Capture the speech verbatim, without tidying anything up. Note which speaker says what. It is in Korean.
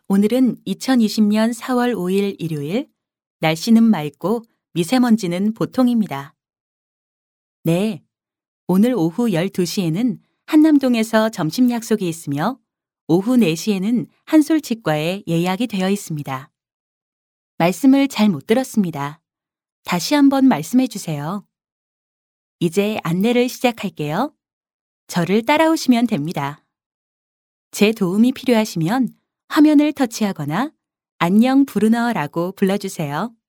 Speaker 1: 오늘은 이천이십 년 사월 오일 일요일, 날씨는 맑고 미세먼지는 보통입니다. 네, 오늘 오후 열두 시에는 한남동에서 점심 약속이 있으며 오후 네 시에는 한솔치과에 예약이 되어 있습니다. 말씀을 잘 못 들었습니다. 다시 한번 말씀해 주세요. 이제 안내를 시작할게요. 저를 따라오시면 됩니다. 제 도움이 필요하시면 화면을 터치하거나 안녕 브루너라고 불러주세요.